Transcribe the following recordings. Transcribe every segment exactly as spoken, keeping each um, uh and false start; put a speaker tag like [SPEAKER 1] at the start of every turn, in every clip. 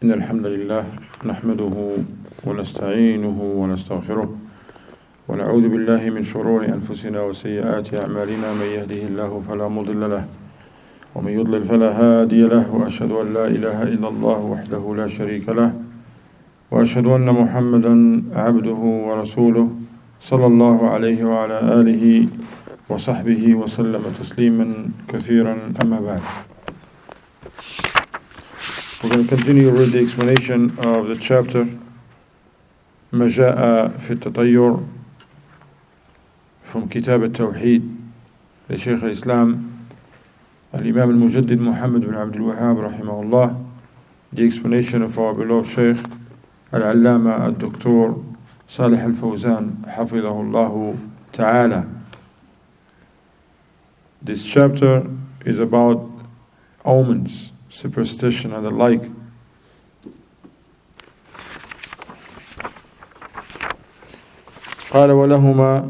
[SPEAKER 1] إن الحمد لله نحمده ونستعينه ونستغفره ونعوذ بالله من شرور أنفسنا وسيئات أعمالنا من يهده الله فلا مضل له ومن يضلل فلا هادي له وأشهد أن لا إله إلا الله وحده لا شريك له وأشهد أن محمدا عبده ورسوله صلى الله عليه وعلى آله وصحبه وسلم تسليما كثيرا أما بعد. We're going to continue with the explanation of the chapter ما جاء في التطير from كتاب التوحيد لشيخ الإسلام الإمام المجدد محمد بن عبد الوهاب رحمه الله. The explanation of our beloved Sheikh العلامة الدكتور صالح الفوزان حفظه الله تعالى. This chapter is about omens, superstition and the like. قال ولهما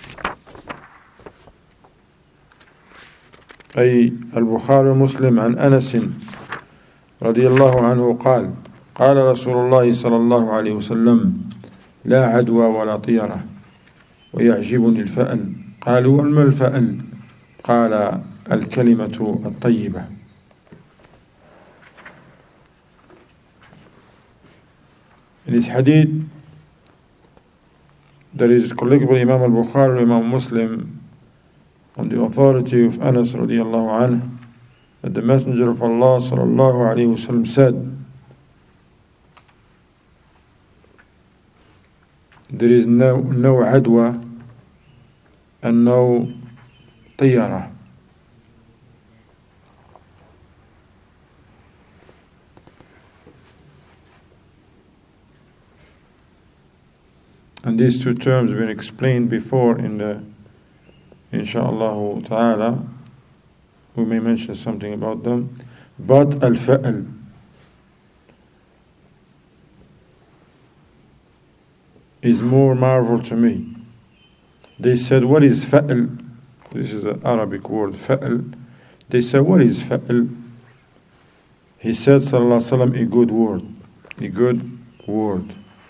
[SPEAKER 1] أي البخاري ومسلم عن أنس رضي الله عنه قال قال رسول الله صلى الله عليه وسلم لا عدوى ولا طيرة ويعجبني الفأل. قالوا وما الفأل؟ قال الكلمة الطيبة. In this hadith there is collectible Imam al-Bukhari and Imam Muslim on the authority of Anas radiallahu anhu that the Messenger of Allah sallallahu alayhi wasallam said, there is no no adwa and no tiyara. And these two terms have been explained before in the Insha'Allah ta'ala. We may mention something about them. But al-fa'al is more marvel to me. They said, what is fa'al? This is an Arabic word, fa'al. They said, what is fa'al? He said, sallallahu alaihi wasallam, a good word. A good word.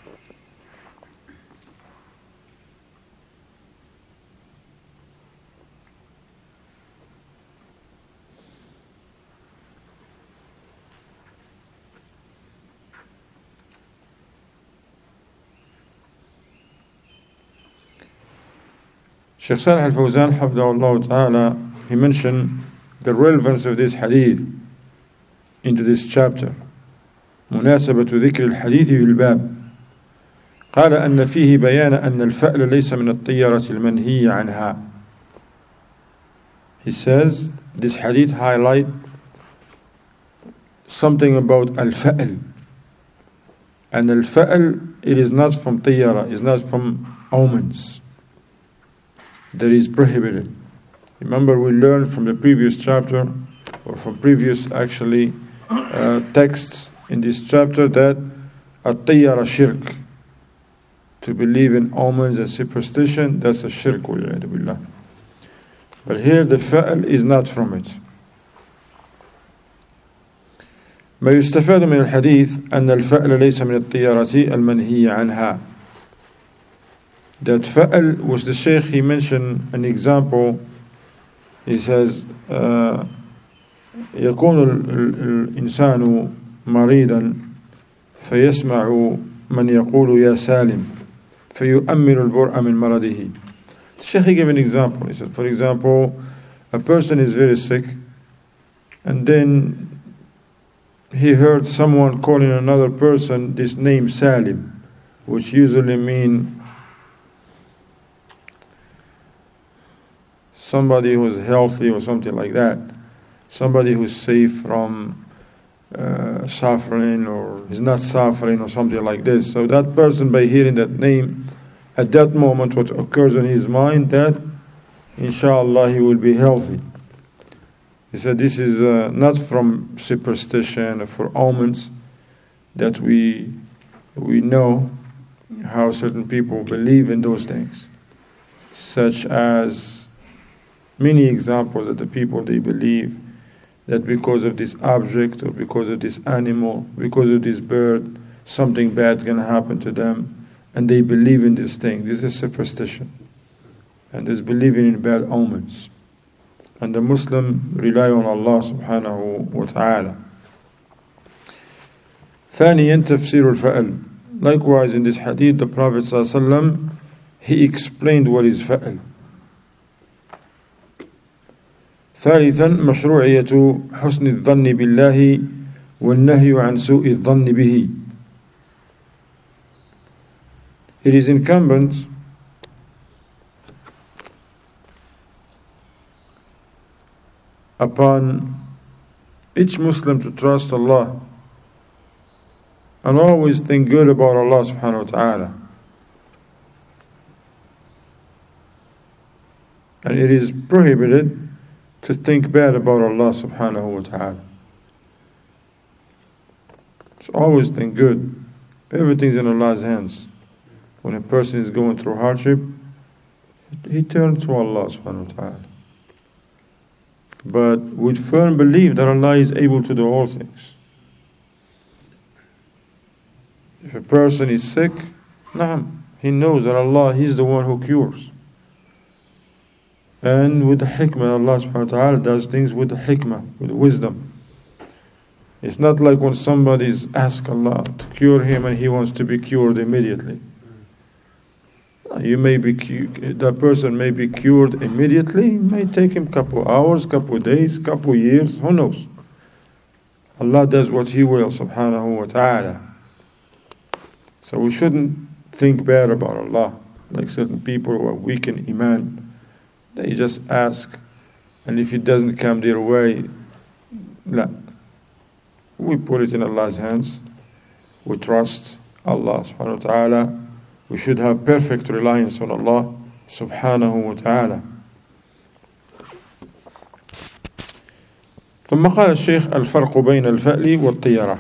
[SPEAKER 1] Shaykh Salih al-Fawzan hafidhahullah ta'ala, he mentioned the relevance of this hadith into this chapter. مناسبة ذكر الحديث في الباب. قال أن فيه بيان أن الفأل ليس من الطيرة المنهي عنها. He says this hadith highlight something about al-fa'l. And al-fa'l, it is not from tiyara, it is not from omens. That is prohibited. Remember, we learned from the previous chapter, or from previous actually uh, texts in this chapter, that at-tayyara shirk, to believe in omens and superstition, that's a shirk. But here the fa'al is not from it. ما يستفاد من الحديث أن الفأل ليس من الطيارة المنهي عنها. That fa'al was the Shaykh, he mentioned an example. He says uh, يكون الإنسان مريضا فيسمع من يقول يا سالم فيؤمن البرء من مرضه. The Shaykh gave an example. He said, for example, a person is very sick and then he heard someone calling another person this name Salim, which usually mean somebody who's healthy or something like that, somebody who's safe from uh, suffering or is not suffering or something like this. So that person, by hearing that name, at that moment what occurs in his mind, that inshallah he will be healthy. He said this is uh, not from superstition or for omens, that we we know how certain people believe in those things, such as many examples that the people, they believe that because of this object or because of this animal, because of this bird, something bad is going to happen to them, and they believe in this thing. This is superstition, and this believing in bad omens. And the Muslim rely on Allah subhanahu wa ta'ala. ثانيا تفسير الفأل. Likewise in this hadith the Prophet sallallahu alaihi wasallam, he explained what is fa'al. ثالثا مشروعية حسن الظن بالله والنهي عن سوء الظن به. It is incumbent upon each Muslim to trust Allah and always think good about Allah subhanahu wa ta'ala. And it is prohibited to think bad about Allah subhanahu wa ta'ala. So always think good. Everything's in Allah's hands. When a person is going through hardship, he turns to Allah subhanahu wa ta'ala. But with firm belief that Allah is able to do all things. If a person is sick, naam, he knows that Allah, He's the one who cures. And with the hikmah, Allah subhanahu wa ta'ala does things with the hikmah, with the wisdom. It's not like when somebody's asked Allah to cure him and he wants to be cured immediately. You may be that person may be cured immediately. It may take him a couple of hours, couple of days, couple of years. Who knows? Allah does what He will, subhanahu wa ta'ala. So we shouldn't think bad about Allah, like certain people who are weak in iman. They just ask, and if it doesn't come their way, la. We put it in Allah's hands. We trust Allah subhanahu wa ta'ala. We should have perfect reliance on Allah subhanahu wa ta'ala. ثم قال الشيخ الفرق بين الفأل والطيرة.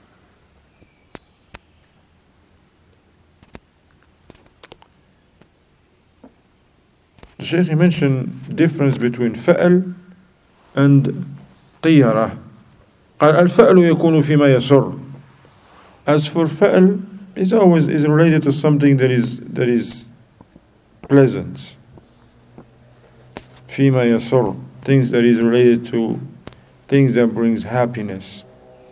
[SPEAKER 1] The Shaykh mentioned the difference between فأل and طيرة. قال الفأل يكون فيما يسر. As for فأل, it's always is related to something that is that is pleasant. فيما يسر, things that is related to things that brings happiness.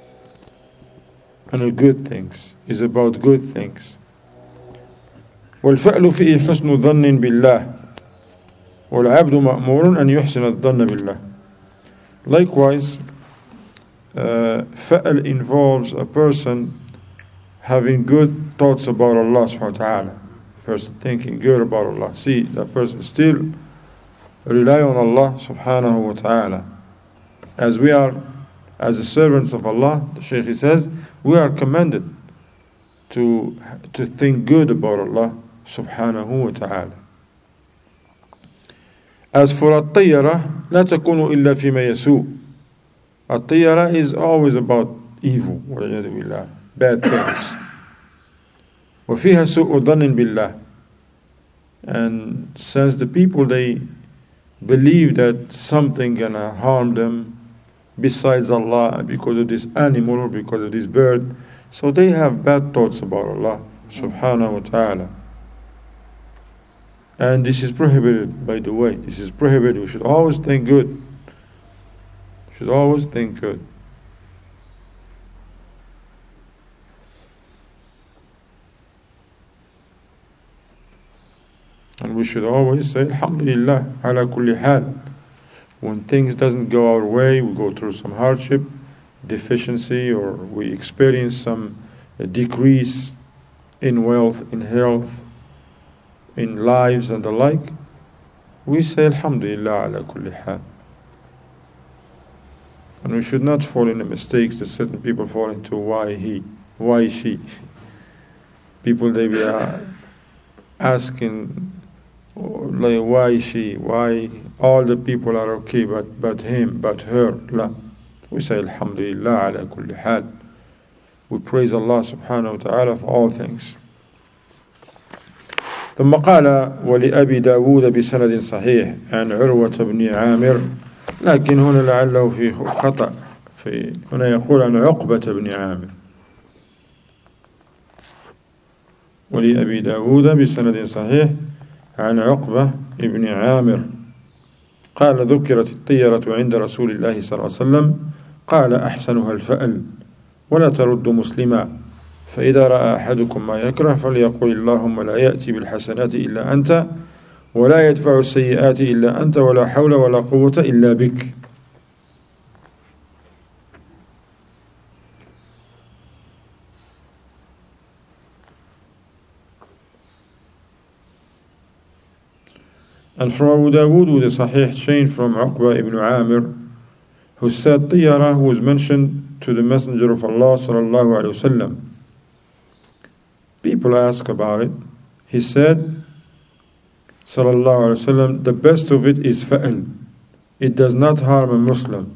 [SPEAKER 1] And good things is about good things. والفأل فيه حسن ظن بالله. والعبد مأمور أن يحسن الظن بالله. Likewise, uh, فأل involves a person having good thoughts about Allah subhanahu wa ta'ala. Person thinking good about Allah. See, that person still rely on Allah subhanahu wa ta'ala. As we are, as the servants of Allah, the Shaykh says, we are commanded to to think good about Allah subhanahu wa ta'ala. As for at-tayyara, لا تكون إلا فيما يسوء. At-tayyara is always about evil, bad things. وفيها سوء ظن بالله. And since the people, they believe that something gonna harm them besides Allah, because of this animal or because of this bird, so they have bad thoughts about Allah subhanahu wa ta'ala. And this is prohibited, by the way. This is prohibited. We should always think good. We should always think good. And we should always say, Alhamdulillah, ala kulli hal. When things doesn't go our way, we go through some hardship, deficiency, or we experience some decrease in wealth, in health, in lives and the like, we say Alhamdulillah ala kulli hal. And we should not fall in the mistakes that certain people fall into. Why he? Why she? People, they be uh, asking, like, why she? Why all the people are okay, but but him, but her? La. We say Alhamdulillah ala kulli hal. We praise Allah subhanahu wa ta'ala for all things. ثم قال ولأبي داود بسند صحيح عن عروة بن عامر لكن هنا لعله في خطأ، في هنا يقول عن عقبة بن عامر، ولأبي داود بسند صحيح عن عقبة بن عامر قال ذكرت الطيرة عند رسول الله صلى الله عليه وسلم قال أحسنها الفأل ولا ترد مسلما، فإذا رأى أحدكم ما يكره فليقول اللهم لا يأتي بالحسنات إلا أنت ولا يدفع السيئات إلا أنت ولا حول ولا قوة إلا بك. And from Abu Dawood with a Sahih chain from Uqba ibn Amir, who said Tiyara was mentioned to the Messenger of Allah sallallahu alaihi wasallam. People ask about it. He said sallallahu alaihi wasallam, the best of it is fa'al. It does not harm a Muslim.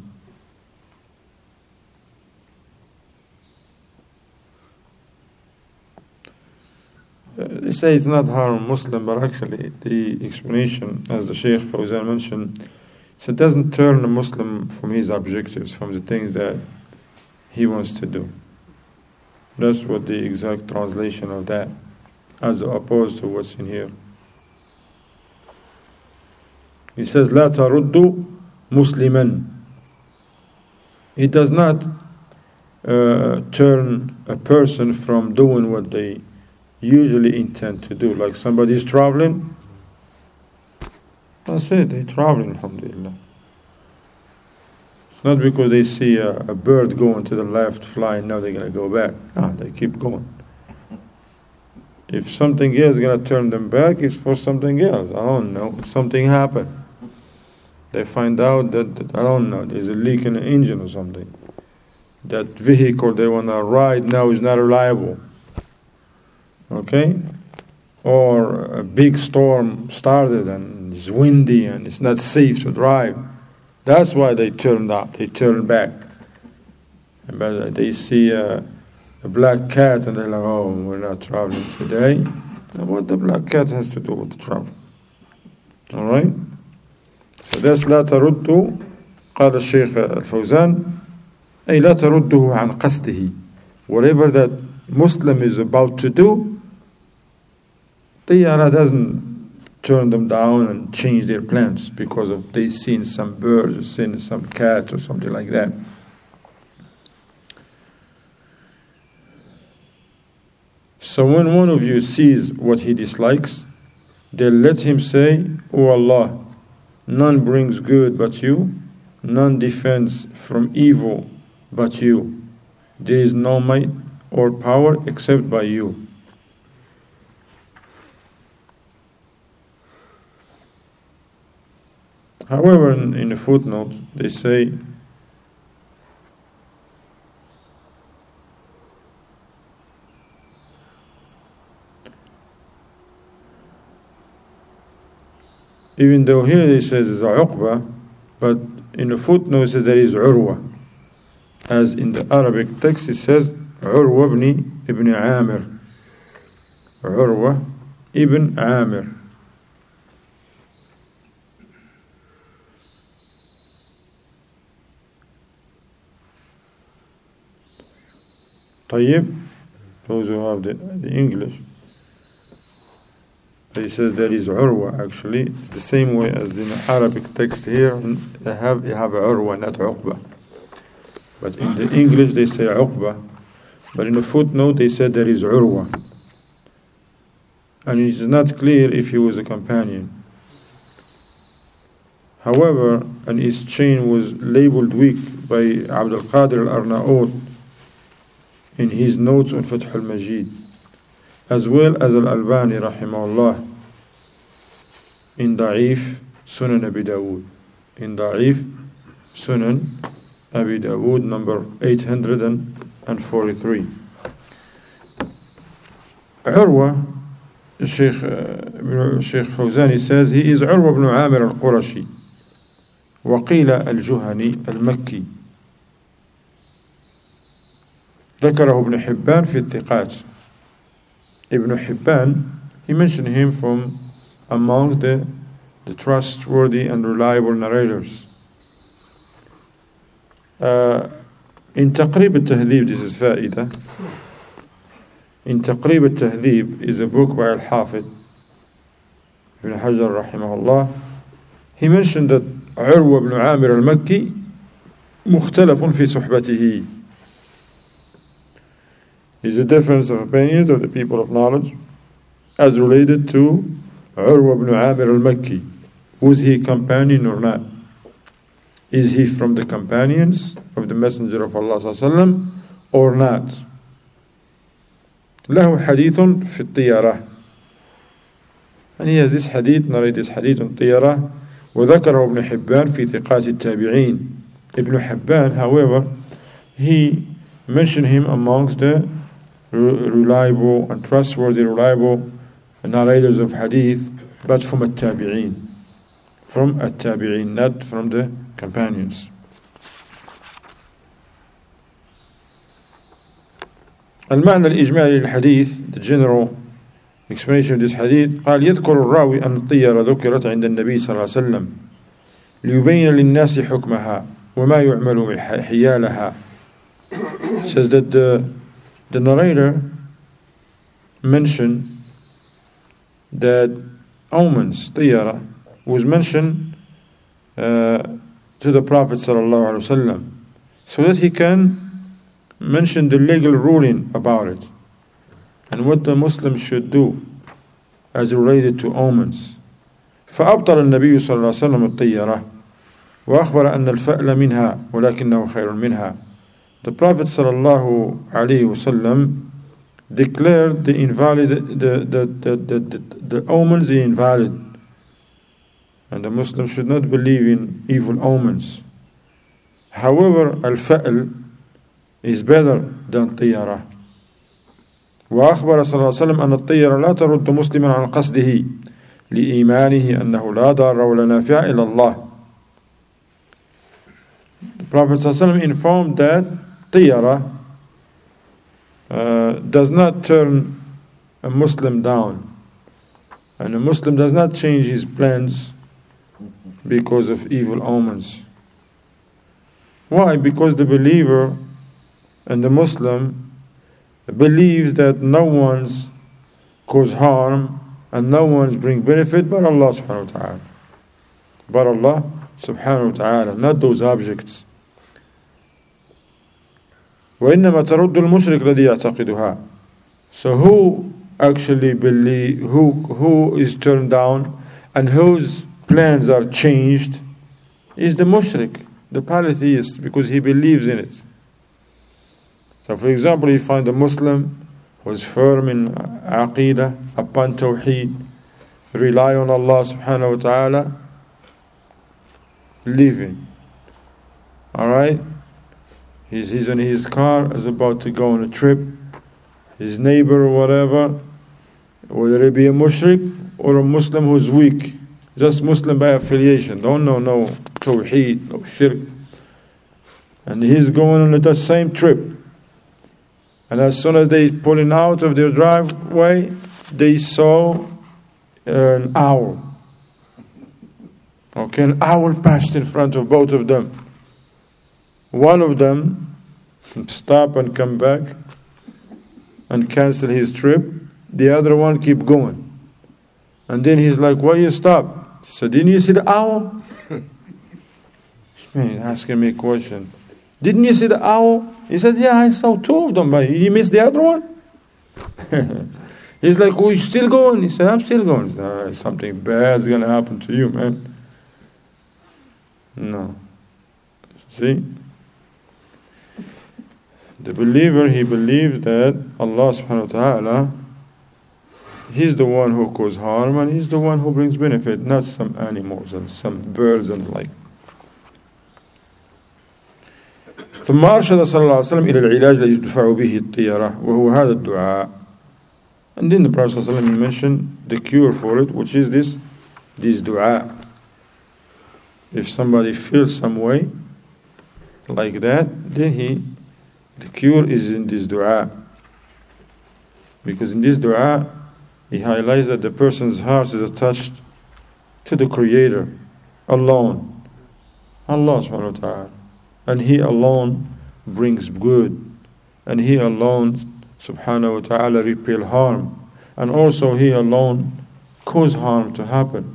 [SPEAKER 1] They say it's not harm Muslim, but actually the explanation, as the Shaykh Fawzan mentioned, so it doesn't turn a Muslim from his objectives, from the things that he wants to do. That's what the exact translation of that, as opposed to what's in here. He says, لا ترد مسلما. It does not uh, turn a person from doing what they usually intend to do. Like somebody is traveling, that's it, they're traveling, alhamdulillah. It's not because they see a, a bird going to the left flying, now they're going to go back. No, they keep going. If something else is going to turn them back, it's for something else. I don't know, something happened. They find out that, that I don't know, there's a leak in the engine or something. That vehicle they want to ride now is not reliable. Okay? Or a big storm started and it's windy and it's not safe to drive. That's why they turned out, they turned back. But they see a, a black cat and they're like, oh, we're not traveling today. And what the black cat has to do with the travel? Alright? So that's لا ترد قال الشيخ الفوزان أي لا ترده عن قصده. Whatever that Muslim is about to do, Tiyara doesn't turn them down and change their plans because of they seen some birds or seen some cat or something like that. So when one of you sees what he dislikes, then let him say, O Allah, none brings good but you, none defends from evil but you. There is no might or power except by you. However, in, in a footnote, they say, even though here it says it's Uqba, but in the footnote it says there is Urwa. As in the Arabic text it says Urwa ibn, ibn Amir. Urwa ibn Amir. طيب, those who have the, the English, he says there is Urwa actually. It's the same way as in the Arabic text here. They have, you have Urwa, not Uqba. But in the English they say Uqba. But in the footnote they said there is Urwa. And it is not clear if he was a companion. However, and his chain was labeled weak by Abdul Qadir al-Arnaout in his notes on Fath al-Majid, as well as Al-Albani rahimahullah in Da'if Sunan Abi Dawood. In Da'if Sunan Abi Dawood number eight hundred forty-three. Urwa, Sheikh, uh, Sheikh Fawzani says he is Urwa ibn Amir al-Qurashi وقيل الجهني المكي. ذكره ابن حبان في الثقات. Ibn Hibban, he mentioned him from among the, the trustworthy and reliable narrators. uh, in Taqrib al-Tahdhib, this is fa'idah. In Taqrib al-Tahdhib is a book by Al-Hafid Ibn Hajar rahimahullah. He mentioned that Urwa ibn Amir al-Makki mukhtalafun fi suhbatihi. Is a difference of opinions of the people of knowledge as related to Urwa ibn Amir al-Makki. Was he companion or not? Is he from the companions of the Messenger of Allah sallallahu alaihi wasallam or not? له حديث في الطيرة. And he has this hadith, narrated this hadith on الطيرة. وذكره ابن حبان في ثقات التابعين. Ibn Hibban, however, he mentioned him amongst the reliable and trustworthy, reliable narrators of hadith, but from at-tabi'in. From at-tabi'in, not from the companions. المعنى الإجمالي للحديث, the general explanation of this hadith, قال يذكر الراوي أن الطيرة ذكرت عند النبي صلى الله عليه وسلم ليبين للناس حكمها وما يعمل من حيالها. Says that the, the narrator mentioned that omens, طيرة, was mentioned uh, to the Prophet sallallahu alaihi wasallam, so that he can mention the legal ruling about it and what the Muslim should do as related to omens. فأبطل النبي صلى الله عليه وسلم الطيرة وأخبر أن الفأل منها ولكنه خير منها. The Prophet sallallahu alaihi wasallam declared the invalid, the the the the, the, the omens the invalid, and the Muslim should not believe in evil omens. However, al-fa'l is better than طيرة. وأخبر صلى الله عليه وسلم أن الطيرة لا ترد مسلما عن قصده لإيمانه أنه لا ضار ولا نافع إلى الله. The Prophet صلى الله عليه وسلم informed that طيرة uh, does not turn a Muslim down, and a Muslim does not change his plans because of evil omens. Why? Because the believer and the Muslim believes that no one's cause harm and no one's bring benefit but Allah subhanahu wa ta'ala. But Allah subhanahu wa ta'ala, not those objects. وإنما ترد المشرك الذي يعتقدها. So who actually believe, who who is turned down and whose plans are changed is the mushrik, the polytheist, because he believes in it. So for example, you find a Muslim who is firm in aqidah, upon tawheed, rely on Allah subhanahu wa ta'ala, living. Alright? He's, he's in his car, is about to go on a trip. His neighbor or whatever, whether it be a mushrik or a Muslim who's weak, just Muslim by affiliation, don't know no tawheed, no shirk. And he's going on that same trip. And as soon as they pulling out of their driveway, they saw an owl. Okay, an owl passed in front of both of them. One of them stop and come back and cancel his trip. The other one keep going. And then he's like, why you stop? He said, didn't you see the owl? Man, asking me a question. Didn't you see the owl? He says, yeah, I saw two of them, but you missed the other one? He's like, oh, you still going? He said, I'm still going. He said, all right, something bad's going to happen to you, man. No. See? The believer, he believes that Allah subhanahu wa ta'ala, He's the one who causes harm and He's the one who brings benefit, not some animals and some birds and the like. ثم أرشد صلى الله عليه وسلم إلى العلاج الذي تدفع به الطيرة وهو هذا الدعاء. And then the Prophet صلى الله عليه وسلم, he mentioned the cure for it, which is this this dua. If somebody feels some way like that, then he the cure is in this dua. Because in this dua he highlights that the person's heart is attached to the Creator alone, Allah subhanahu wa ta'ala. and He alone brings good, and He alone subhanahu wa ta'ala repel harm, and also He alone cause harm to happen.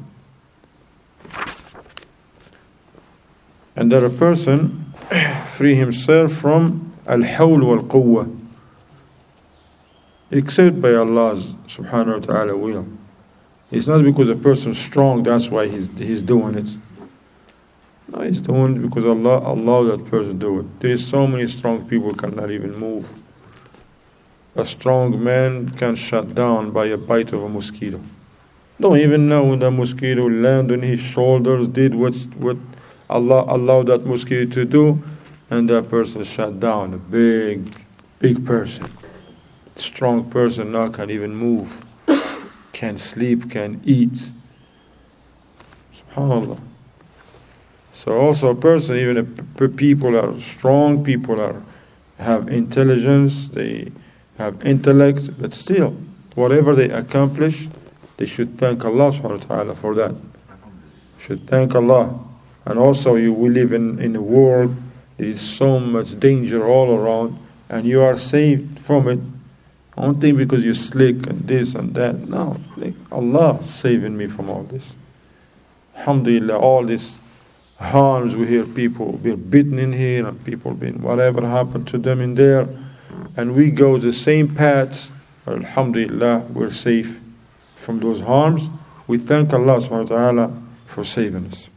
[SPEAKER 1] And that a person free himself from al-hawl wal-quwwah, except by Allah's subhanahu wa ta'ala will. It's not because a person's strong, that's why he's he's doing it. No, he's doing it because Allah allowed that person to do it. There is so many strong people who cannot even move. A strong man can shut down by a bite of a mosquito. Don't even know when the mosquito landed on his shoulders, did what what Allah allowed that mosquito to do, and that person shut down. A big, big person. Strong person now can't even move. Can sleep, can eat. SubhanAllah. So also a person, even if people are strong, people are have intelligence, they have intellect, but still, whatever they accomplish, they should thank Allah subhanahu wa ta'ala for that. Should thank Allah. And also you we live in, in a world, there is so much danger all around, and you are saved from it. I don't think because you're slick and this and that. No, like Allah saving me from all this. Alhamdulillah, all this harms we hear people being bitten in here and people being whatever happened to them in there, and we go the same paths. Alhamdulillah, we're safe from those harms. We thank Allah subhanahu wa ta'ala for saving us.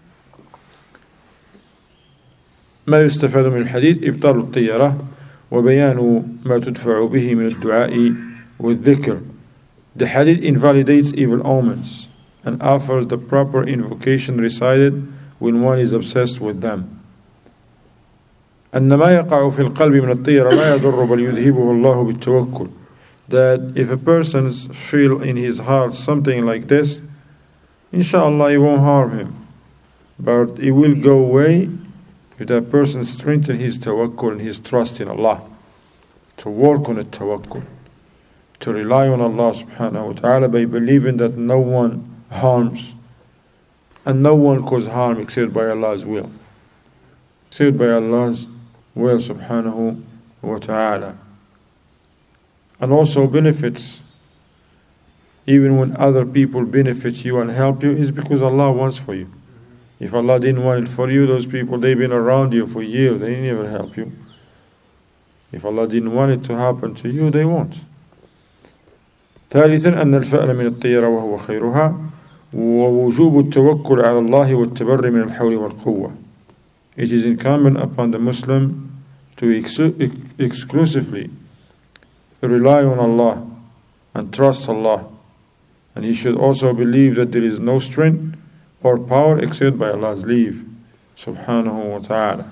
[SPEAKER 1] ما يستفاد من الحديث إبطال الطيرة وبيان ما تدفع به من الدعاء والذكر. The hadith invalidates evil omens and offers the proper invocation recited when one is obsessed with them. أن ما يقع في القلب من الطيرة لا يضر بل يذهبه الله بالتوكل. That if a person feel in his heart something like this, inshallah it won't harm him, but it will go away if that person strengthens his tawakkul and his trust in Allah, to work on a tawakkul, to rely on Allah subhanahu wa ta'ala by believing that no one harms and no one causes harm except by Allah's will, except by Allah's will subhanahu wa ta'ala. And also benefits, even when other people benefit you and help you, is because Allah wants for you. If Allah didn't want it for you, those people, they've been around you for years, they never help you. If Allah didn't want it to happen to you, they won't. ثالثا أن الفأل من الطيرة وهو خيرها ووجوب التوكل على الله والتبر من الحول والقوة. It is incumbent upon the Muslim to ex- exclusively rely on Allah and trust Allah, and he should also believe that there is no strength or power except by Allah's leave subhanahu wa ta'ala.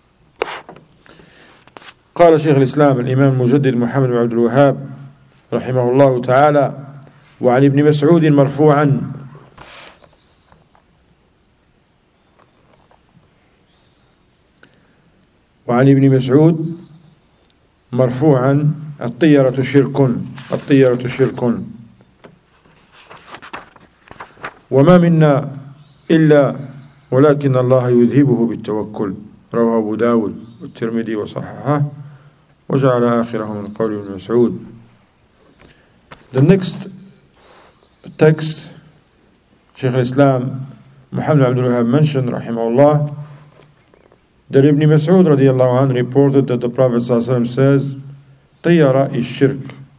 [SPEAKER 1] قال شيخ الإسلام الإمام المجدد محمد بن عبد الوهاب رحمه الله تعالى وعن ابن مسعود مرفوعا وعن ابن مسعود مرفوعا الطيرة شرك الطيرة شرك وما منا إلا ولكن الله يذهبه بالتوكل. رواه أبو داود والترمذي وصححه وجعل آخره من قول ابن مسعود. The next text Shaykh al-Islam Muhammad Abdul Wahhab mentioned rahimahullah that Ibn Mas'ud radiyallahu anhu reported that the Prophet ﷺ says Tiyara is shirk.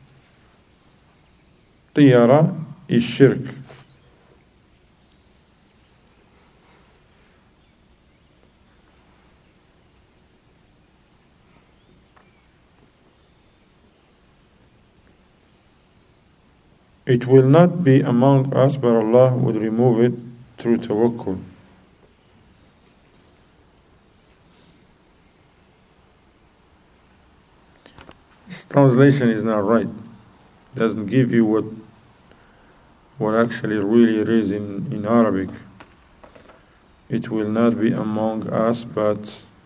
[SPEAKER 1] Tiyara is shirk. It will not be among us, but Allah would remove it through tawakkul. This translation is not right. It doesn't give you what what actually really it is in, in Arabic. It will not be among us, but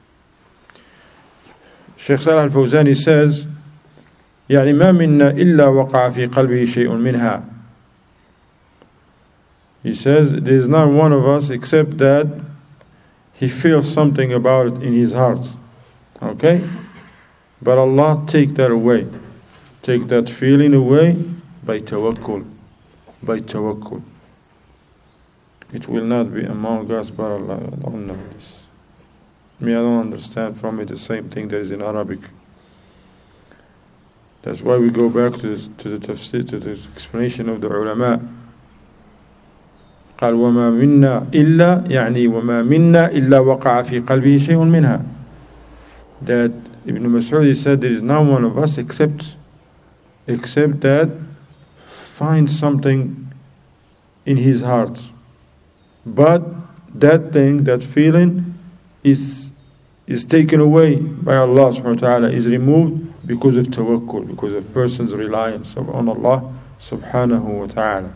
[SPEAKER 1] Shaykh Salih al-Fawzani says يعني ما منا إلا وقع في قلبه شيء منها. He says there is not one of us except that he feels something about it in his heart. Okay? But Allah take that away. Take that feeling away by tawakkul. By tawakkul. It will not be among us, but Allah. I don't know this. Me, I don't understand from it the same thing that is in Arabic. That's why we go back to, to the tafsir, to the explanation of the ulama. قال وما منا إلا يعني وما منا إلا وقع في قلبه شيء منها. That Ibn Mas'ud said there is not one of us except except that finds something in his heart. But that thing, that feeling is is taken away by Allah subhanahu wa ta'ala, is removed because of tawakkul, because of person's reliance on Allah subhanahu wa ta'ala.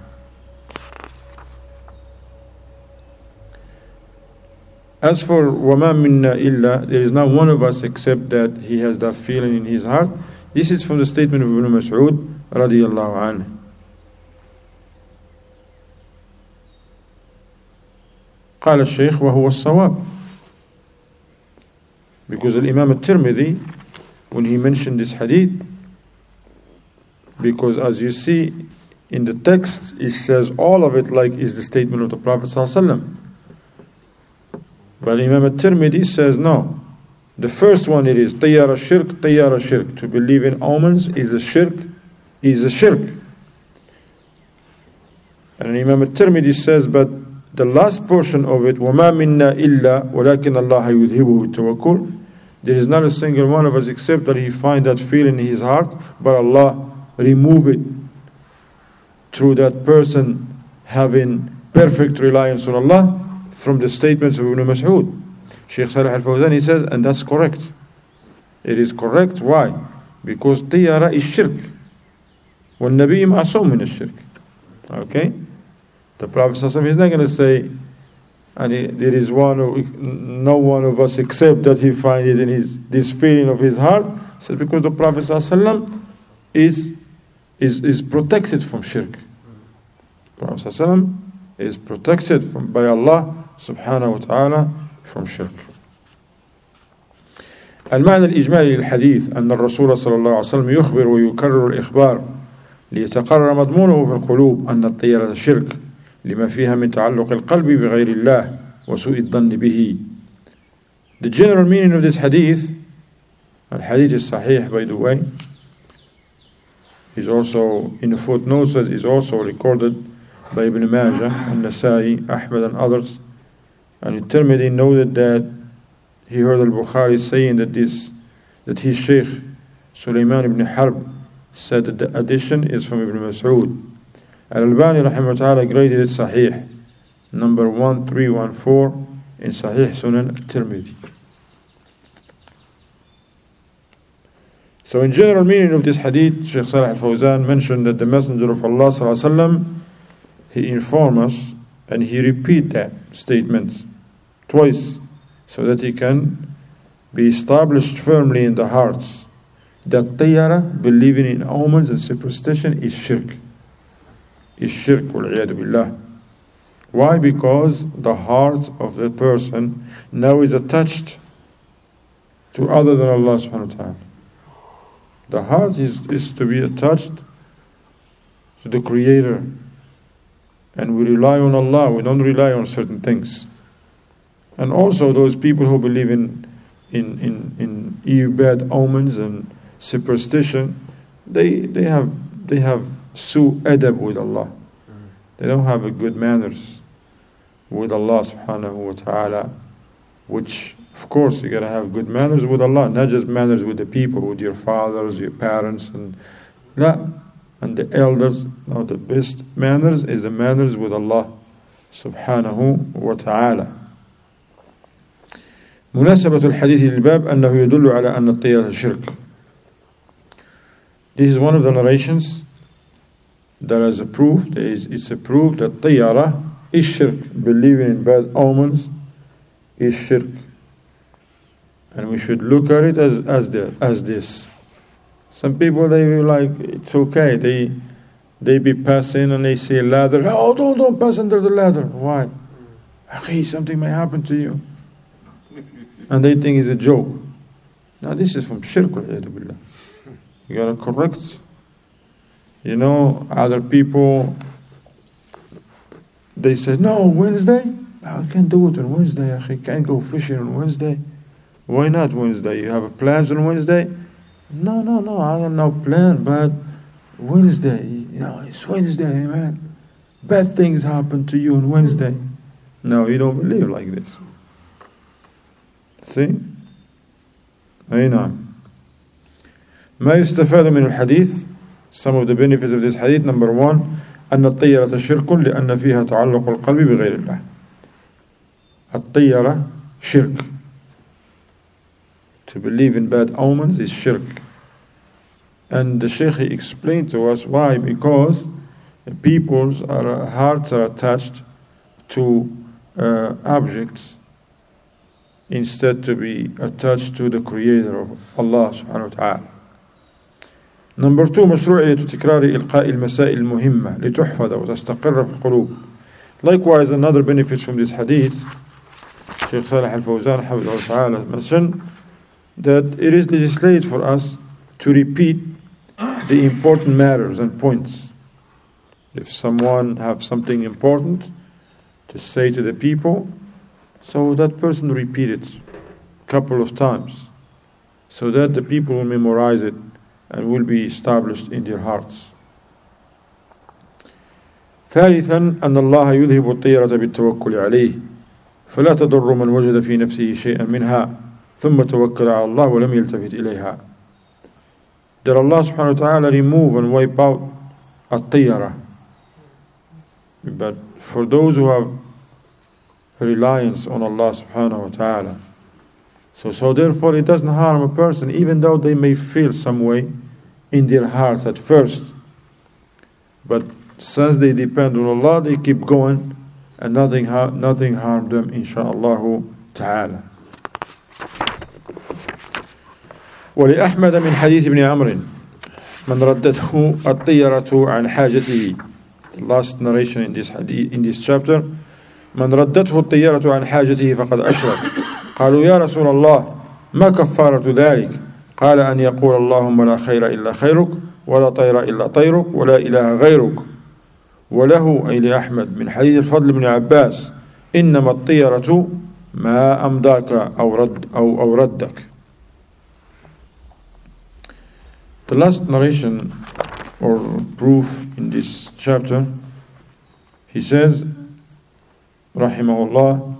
[SPEAKER 1] As for وَمَا مِنَّا إِلَّا, there is not one of us except that he has that feeling in his heart. This is from the statement of Ibn Mas'ud radiyallahu anhu. قال الشيخ وهو الصواب. Because Imam al-Tirmidhi, when he mentioned this hadith, because as you see in the text, it says all of it like is the statement of the Prophet ﷺ. But Imam al-Tirmidhi says no. The first one it is طيار الشرك طيار الشرك. To believe in omens is a shirk, is a shirk. And Imam al-Tirmidhi says, but the last portion of it, وَمَا مِنَّا إِلَّا وَلَكِنَّ اللَّهَ يُذْهِبُهُ بِالتَّوَكُّلِ. There is not a single one of us except that he find that feeling in his heart, but Allah remove it through that person having perfect reliance on Allah, from the statements of Ibn Mas'ud. Shaykh Salih al-Fawzan, he says, and that's correct. It is correct. Why? Because tiyara is shirk. وَالنَّبِيِّ مَعْصُومٌ مِنَ الشِّرْكِ. Okay? The Prophet ﷺ is not going to say, and he, there is one, of, no one of us except that he find it in his this feeling of his heart. So because the Prophet ﷺ is is is protected from shirk. The Prophet ﷺ is protected from by Allah subhanahu wa ta'ala from shirk. المعنى الإجمالي للحديث أن الرسول صلى الله عليه وسلم يخبر ويكرر الإخبار ليتقرر مضمونه في القلوب أن الطيرة شرك لما فيها من تعلق القلب بغير الله وسوء الظن به. The general meaning of this hadith, and hadith is sahih by the way, is also in the footnotes that is also recorded by Ibn Majah and Nasai, Ahmad and others. And At-Tirmidhi noted that he heard al-Bukhari saying that this, that his Shaykh Sulaiman ibn Harb said that the addition is from Ibn Mas'ud. Al-Albani rahimahullah ta'ala graded it sahih, number one three one four in Sahih Sunan At-Tirmidhi. So in general meaning of this hadith, Shaykh Salih al-Fawzan mentioned that the Messenger of Allah sallallahu alaihi wasallam, he informed us and he repeat that statement twice so that he can be established firmly in the hearts that tiyara, believing in omens and superstition, is shirk. Is shirk, wal-'iyadu billah. Why? Because the heart of the person now is attached to other than Allah subhanahu wa ta'ala. The heart is, is to be attached to the Creator. And we rely on Allah, we don't rely on certain things. And also those people who believe in in, in, in evil, bad omens and superstition, they they have they have su adab with Allah. They don't have a good manners with Allah subhanahu wa ta'ala, which of course you gotta have good manners with Allah, not just manners with the people, with your fathers, your parents, and la, and the elders. No, the best manners is the manners with Allah subhanahu wa ta'ala. مناسبة الحديث للباب أنه يدل على أن الطيرة شرك. This is one of the narrations that is a proof, that is, it's a proof that طيرة is shirk. Believing in bad omens is shirk. And we should look at it as as, the, as this. Some people, they will like, it's okay, they they be passing and they see a ladder. Oh, don't, don't pass under the ladder. Why? Akhi, something may happen to you. and they think it's a joke. Now this is from shirk. You gotta correct. You know, other people, they say, no, Wednesday? I can't do it on Wednesday. I can't go fishing on Wednesday. Why not Wednesday? You have plans on Wednesday? No, no, no, I have no plan, but Wednesday, you know, it's Wednesday, man. Bad things happen to you on Wednesday. No, you don't believe like this. See? أي نعم. ما يستفاد من الحديث. Some of the benefits of this hadith. Number one, أن الطيرة شرك لأن فيها تعلق القلب بغير الله. الطيرة shirk. To believe in bad omens is shirk. And the Shaykh explained to us why. Because people's hearts are attached to uh, objects instead to be attached to the Creator of Allah subhanahu wa ta'ala. Number two, مشروعية تكرار إلقاء المسائل المهمة لتحفظ وتستقر في القلوب. Likewise, another benefit from this hadith, Shaykh Salih al-Fawzan حفظه تعالى mentioned that it is legislated for us to repeat the important matters and points. If someone have something important to say to the people, so that person repeat it a couple of times, so that the people will memorize it and will be established in their hearts. ثالثا أن الله يذهب الطيرة بالتوكل عليه فلا تضر من وجد في نفسه شيئا منها ثم توكل على الله ولم يلتفت إليها. That Allah subhanahu wa ta'ala remove and wipe out الطيرة. But for those who have reliance on Allah subhanahu wa ta'ala, so so therefore it doesn't harm a person, even though they may feel some way in their hearts at first, but since they depend on Allah, they keep going, and nothing ha- nothing harmed them, insha'Allah ta'ala. ولأحمد من حديث ابن عمرو من ردته الطيرة عن حاجته. The last narration in this hadith, in this chapter. من ردته الطيرة عن حاجته فقد أشرك. قالوا يا رسول الله ما كفارة ذلك؟ قال أن يقول اللهم لا خير إلا خيرك ولا طير إلا طيرك ولا إله غيرك. وله أي لأحمد من حديث الفضل بن عباس إنما الطيرة ما أمداك أو رد أو أو ردك. The last narration or proof in this chapter, he says, rahimahullah,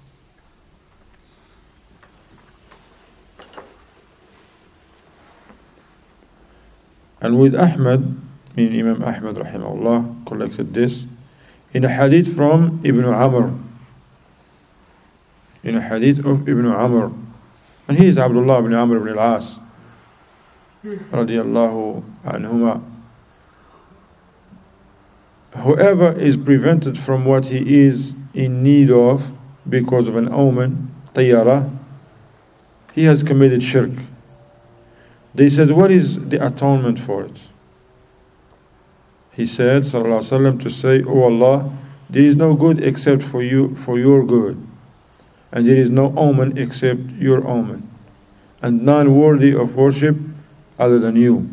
[SPEAKER 1] and with Ahmad, meaning Imam Ahmad rahimahullah collected this in a hadith from Ibn Amr, in a hadith of Ibn Amr, and he is Abdullah ibn Amr ibn al-As radiyallahu anhuma. Whoever is prevented from what he is in need of because of an omen, tayara, he has committed shirk. They said, what is the atonement for it? He said, sallallahu alaihi wasallam, to say, O Allah, there is no good except for you, for your good, and there is no omen except your omen, and none worthy of worship other than you.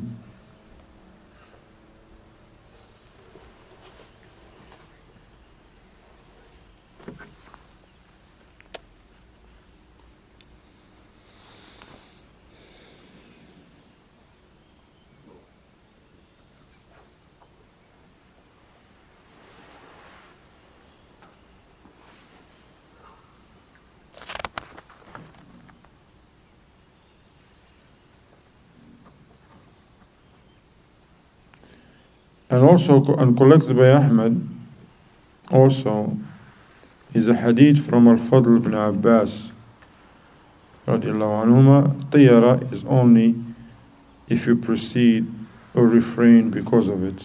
[SPEAKER 1] And also, and collected by Ahmad, also, is a hadith from Al-Fadl ibn Abbas, radiallahu anhuma. Tiyara is only if you proceed or refrain because of it.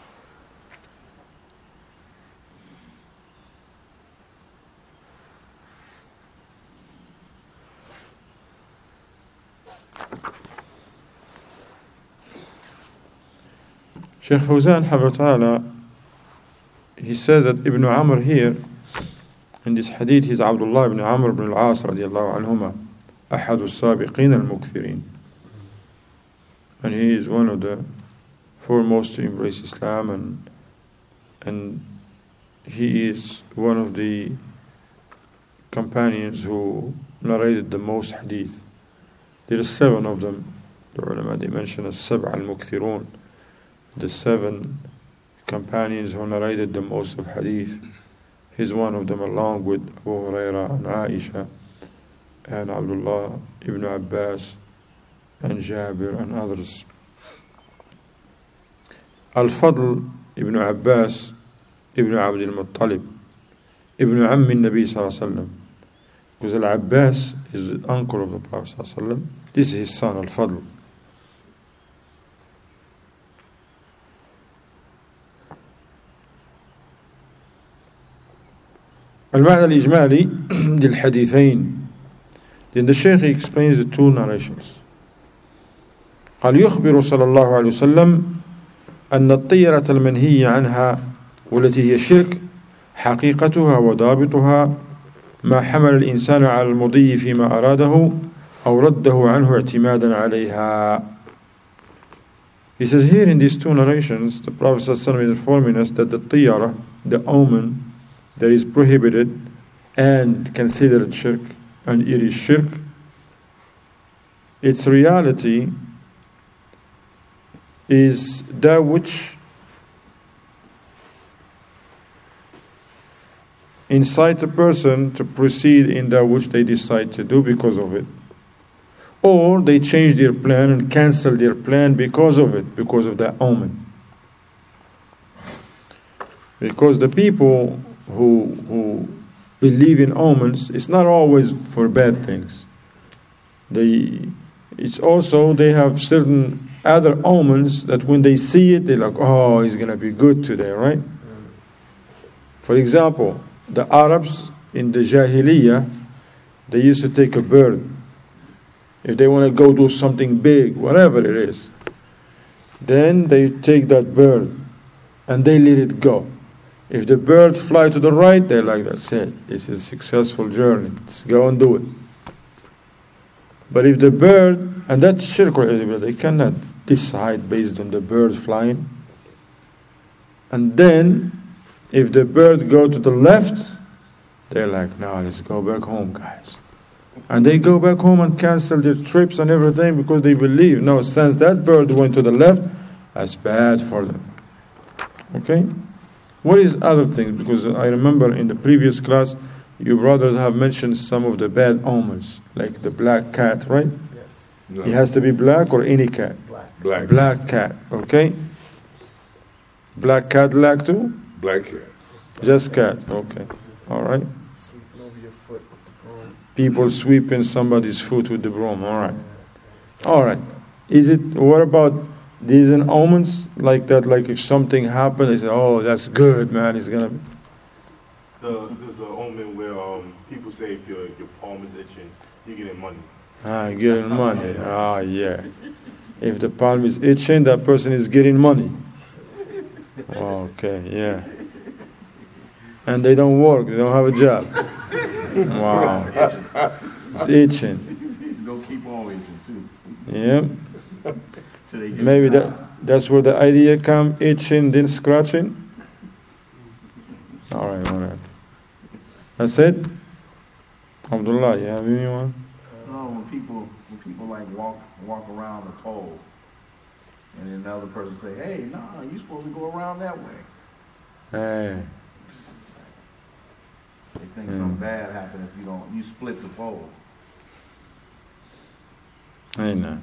[SPEAKER 1] Shaykh Fawzan Habib Ta'ala, he says that Ibn Amr here, in this hadith, he's Abdullah ibn Amr ibn al-As radiallahu anhuma. أحد السابقين المكثرين. And he is one of the foremost to embrace Islam, and and he is one of the companions who narrated the most hadith. There are seven of them. The ulama, they mention as Sab'a al-Mukthirun, the seven companions who narrated the most of hadith. He's one of them, along with Abu Huraira and Aisha and Abdullah ibn Abbas and Jabir and others. Al-Fadl ibn Abbas ibn Abd al-Muttalib ibn Ammi Nabi sallallahu alaihi wasallam, because Al-Abbas is the uncle of the Prophet sallallahu alaihi wasallam. This is his son, Al-Fadl. المعنى الإجمالي للحديثين. Then the Shaykh explains the two narrations. قال يخبر صلى الله عليه وسلم أن الطيرة المنهي عنها والتي هي الشرك حقيقتها وضابطها ما حمل الإنسان على المضي فيما أراده أو رده عنه اعتمادا عليها. He says here in these two narrations, the Prophet ﷺ is informing us that the tiyara, the omen that is prohibited and considered shirk, and it is shirk, its reality is that which incite a person to proceed in that which they decide to do because of it, or they change their plan and cancel their plan because of it, because of that omen. Because the people who who believe in omens, it's not always for bad things. They, it's also, they have certain other omens that when they see it, they're like, oh, it's going to be good today, right? For example, the Arabs in the Jahiliyyah, they used to take a bird. If they want to go do something big, whatever it is, then they take that bird and they let it go. If the bird fly to the right, they're like, that's it. This is a successful journey. Let's go and do it. But if the bird, and that's shirk, they cannot decide based on the bird flying. And then, if the bird go to the left, they're like, no, let's go back home, guys. And they go back home and cancel their trips and everything because they believe, no, since that bird went to the left, that's bad for them. Okay? What is other things? Because I remember in the previous class, you brothers have mentioned some of the bad omens, like the black cat, right?
[SPEAKER 2] Yes.
[SPEAKER 1] No. It has to be black or any cat?
[SPEAKER 2] Black.
[SPEAKER 3] Black.
[SPEAKER 1] Black cat, okay? Black Cadillac too?
[SPEAKER 3] Black cat.
[SPEAKER 1] Just cat, okay. All right.
[SPEAKER 2] Sweeping over your foot with the broom.
[SPEAKER 1] People sweeping somebody's foot with the broom, all right. All right. Is it, what about these an omens like that, like if something happened, they say, oh, that's good, man, it's going to be.
[SPEAKER 4] The, there's an omen where um, people say if your, your palm is itching, you're getting money.
[SPEAKER 1] Ah, getting money. Ah, yeah. If the palm is itching, that person is getting money. Okay, yeah. And they don't work, they don't have a job. Wow. It's itching.
[SPEAKER 5] Go keep on itching too.
[SPEAKER 1] Yeah.
[SPEAKER 5] Till they get
[SPEAKER 1] Maybe
[SPEAKER 5] it
[SPEAKER 1] that
[SPEAKER 5] out.
[SPEAKER 1] that's where the idea come, itching, then scratching. All right, all right. That's it? Abdullah, you have anyone?
[SPEAKER 5] No, when people when people like walk walk around the pole, and then another person say, "Hey, nah, you supposed to go around that way."
[SPEAKER 1] Hey.
[SPEAKER 5] They think
[SPEAKER 1] Mm.
[SPEAKER 5] something bad happened if you don't you split the pole.
[SPEAKER 1] I know.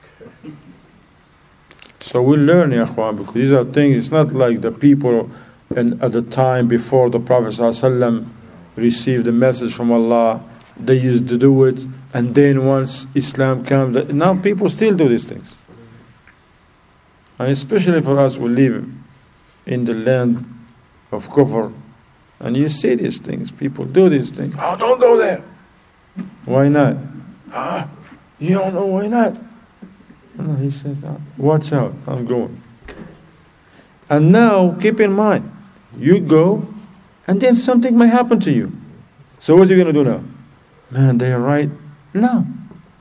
[SPEAKER 1] So we learn, ya akhwan, because these are things, it's not like the people and at the time before the Prophet ﷺ received the message from Allah, they used to do it, and then once Islam comes, now people still do these things. And especially for us, we live in the land of kufr, and you see these things, people do these things. Oh, don't go there. Why not? Ah, you don't know why not? No, he says, no, watch out, I'm going. And now, keep in mind, you go, and then something may happen to you. So what are you going to do now? Man, they are right. No,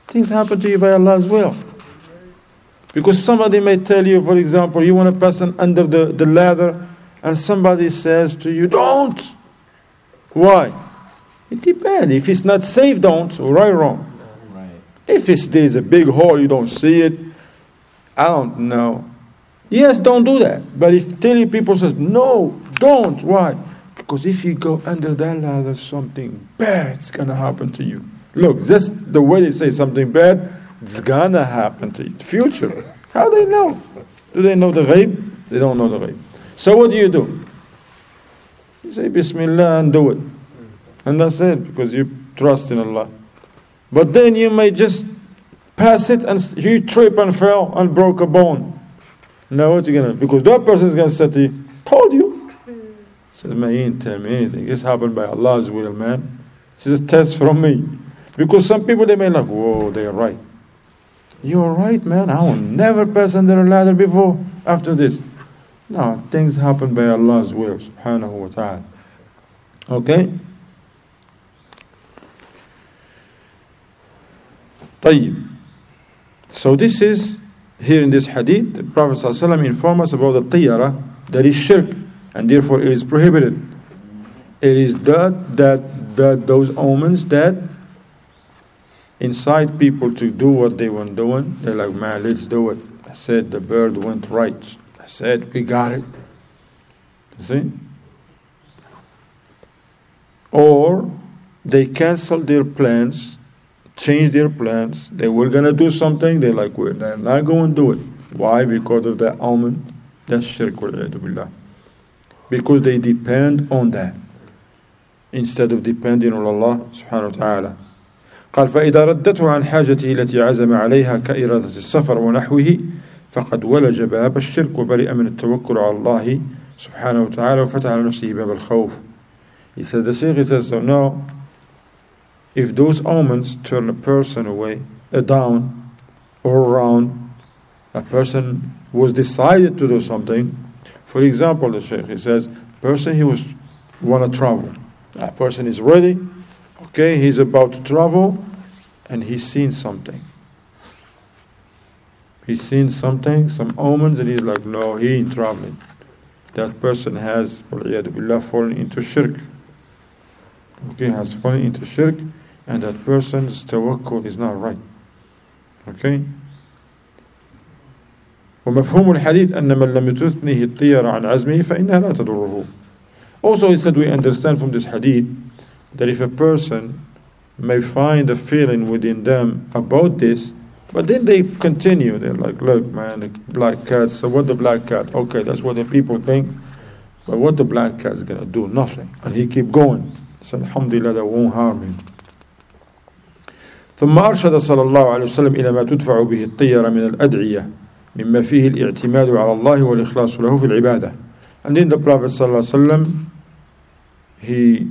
[SPEAKER 1] Things happen to you by Allah's will. Because somebody may tell you, for example, you want to pass under the, the ladder, and somebody says to you, don't. Why? It depends. If it's not safe, don't. Right or wrong?
[SPEAKER 5] Right.
[SPEAKER 1] If it's, there is a big hole, you don't see it, I don't know. Yes, don't do that. But if tell you people say, no, don't. Why? Because if you go under that ladder, something bad's going to happen to you. Look, just the way they say something bad, it's going to happen to you. Future. How do they know? Do they know the ghaib? They don't know the ghaib. So what do you do? You say Bismillah and do it. And that's it, because you trust in Allah. But then you may just pass it and you trip and fell and broke a bone. Now what are you going to do? Because that person is going to say to you, told you. Says, man, you didn't tell me anything. This happened by Allah's will, man. This is a test from me. Because some people, they may like, whoa, they're right. You're right, man. I will never pass under a ladder before, after this. No, things happen by Allah's will, subhanahu wa ta'ala. Okay? طيب. So this is, here in this hadith, the Prophet ﷺ informs us about the tiyara, that is shirk, and therefore it is prohibited. It is that, that, that those omens that incite people to do what they weren't doing. They're like, man, let's do it. I said the bird went right. I said, we got it. You see? Or they cancel their plans, change their plans. They were going to do something. They're like, we're not going to do it. Why? Because of that omen. That's shirk. Because they depend on that instead of depending on Allah subhanahu wa ta'ala. قال فإذا ردته عن حاجته التي عزم عليها كإرادة السفر ونحوه فقد ولج باب الشرك وبرئ من التوكل على الله سبحانه وتعالى وفتح على نفسه باب الخوف. He says, the Shaykh says, so no, if those omens turn a person away, uh, down or around, a person was decided to do something. For example, the Shaykh, he says, person he was want to travel. That person is ready. Okay, he's about to travel, and he's seen something. He's seen something, some omens, and he's like, no, he ain't traveling. That person has, billah, fallen into shirk. Okay, has fallen into shirk, and that person's tawakkul is not right. Okay? ومفهوم الحديث أن من لم تثنه الطيرة عن عزمه فإنها لا تضره. Also, he said, we understand from this hadith that if a person may find a feeling within them about this, but then they continue, they're like, look, man, the black cat, so what the black cat? Okay, that's what the people think, but what the black cat is going to do? Nothing. And he keep going. So alhamdulillah, that won't harm him. ثم أرشد صلى الله عليه وسلم إلى ما تدفع به الطيرة من الأدعية مما فيه الاعتماد على الله والإخلاص له في العبادة. And then the Prophet صلى الله عليه وسلم, he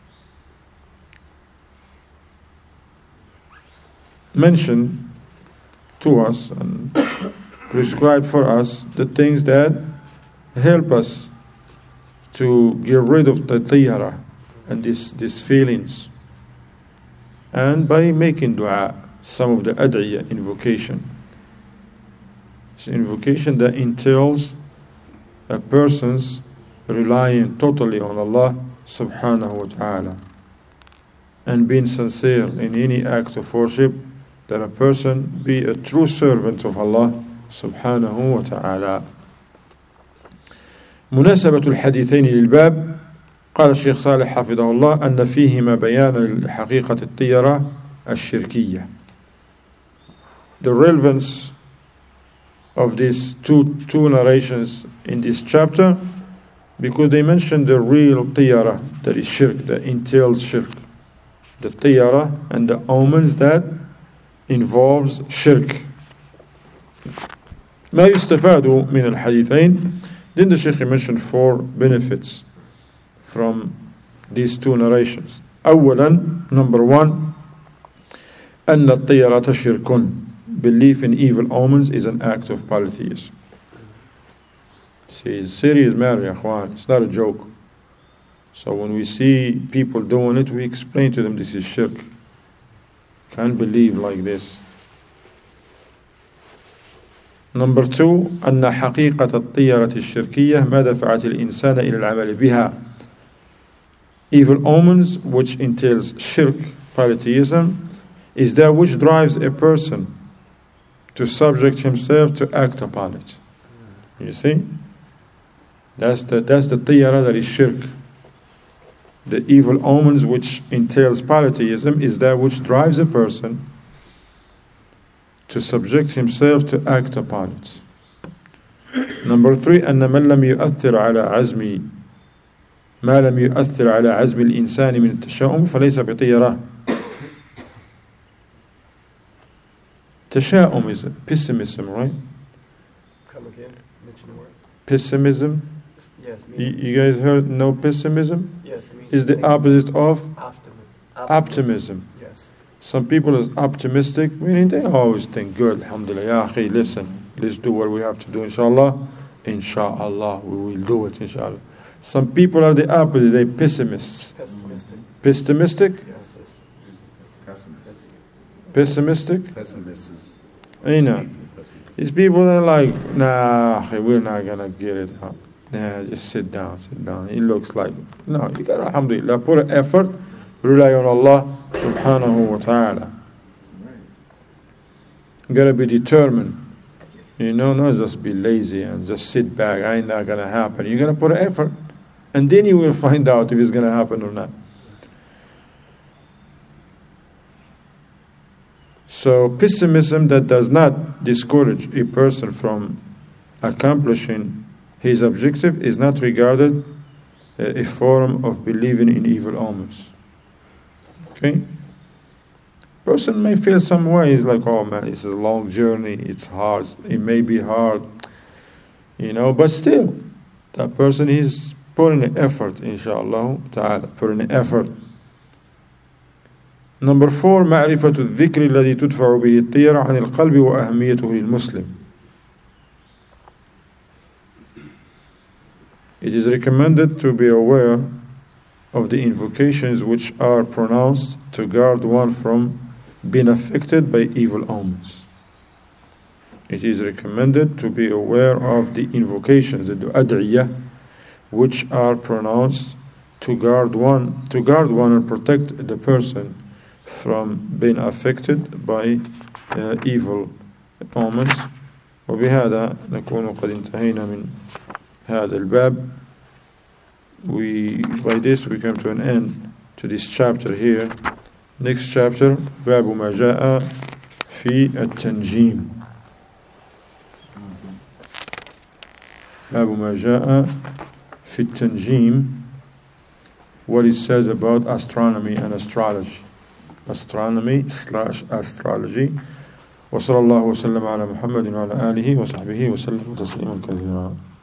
[SPEAKER 1] mentioned to us and prescribed for us the things that help us to get rid of the tiyara and these these feelings, and by making dua, some of the ad'iyah, invocation. It's invocation that entails a person's relying totally on Allah subhanahu wa ta'ala and being sincere in any act of worship, that a person be a true servant of Allah subhanahu wa ta'ala. مناسبة الحديثين للباب قال الشيخ صالح حفظه الله أن فيهما بيان حقيقة الطيرة الشركية. The relevance of these two two narrations in this chapter, because they mention the real tiyara, that is shirk, that entails shirk. The tiyara and the omens that involves shirk. ما يستفاد من الحديثين. Then the Shaykh mentioned four benefits from these two narrations. أولا, number one, أن الطيرة شرك. Belief in evil omens is an act of polytheism. See, it's a serious matter, ya akhwan. It's not a joke. So when we see people doing it, we explain to them this is shirk. Can't believe like this. Number two, أن حقيقة الطيرة الشركية ما دفعت الإنسان إلى العمل بها. Evil omens, which entails shirk, polytheism, is that which drives a person to subject himself to act upon it. You see? That's the that's the tiyara, that is shirk. The evil omens which entails polytheism is that which drives a person to subject himself to act upon it. Number three, أن من لم يؤثر على عزم ما لم يؤثر على عزم الإنسان من التشاؤم فليس بطيرة. Tasha'um is pessimism, right?
[SPEAKER 2] Come again. Mention the word.
[SPEAKER 1] Pessimism.
[SPEAKER 2] Yes.
[SPEAKER 1] You, you guys heard no pessimism?
[SPEAKER 2] Yes. It means
[SPEAKER 1] Is the opposite of
[SPEAKER 2] optimism.
[SPEAKER 1] optimism.
[SPEAKER 2] Yes.
[SPEAKER 1] Some people is optimistic, meaning they always think good. Alhamdulillah, ya akhi, listen, let's do what we have to do, inshallah. Inshallah, we will do it, inshallah. Some people are the opposite, they pessimists.
[SPEAKER 2] Pessimistic.
[SPEAKER 1] Pessimistic?
[SPEAKER 2] Yes. yes.
[SPEAKER 5] Pessimist.
[SPEAKER 1] Pessimistic?
[SPEAKER 5] Pessimist is
[SPEAKER 1] You know, these people that are like, nah, akhi, we're not gonna get it out. Nah, just sit down, sit down. It looks like, no, you gotta, alhamdulillah, put an effort, rely on Allah subhanahu wa ta'ala. You gotta be determined. You know, not just be lazy and just sit back. I ain't not gonna happen. You gotta put an effort, and then you will find out if it's gonna happen or not. So pessimism that does not discourage a person from accomplishing his objective is not regarded a form of believing in evil omens. Okay? Person may feel some way, he's like, oh man, it's a long journey, it's hard, it may be hard, you know, but still, that person is putting an effort, inshallah ta'ala, putting an effort. Number four, معرفة الذكر الذي تدفع به الطيرة عن القلب وأهميته للمسلم. It is recommended to be aware of the invocations which are pronounced to guard one from being affected by evil omens. It is recommended to be aware of the invocations, the ad'iyah, which are pronounced to guard one, to guard one and protect the person from being affected by uh, evil omens. وبهذا نكون قد انتهينا من هذا الباب. We, by this we come to an end to this chapter here. Next chapter, باب ما جاء في التنجيم. باب ما جاء في التنجيم. What it says about astronomy and astrology. Astronomy slash astrology. وصلى الله وسلم على محمد وعلى آله وصحبه وسلم تسليما كثيرا.